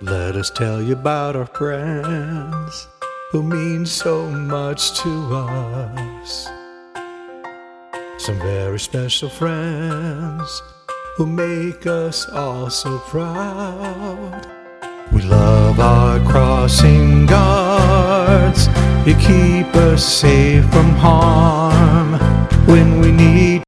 Let us tell you about our friends who mean so much to us. Some very special friends who make us all so proud. We love our crossing guards. You keep us safe from harm when we need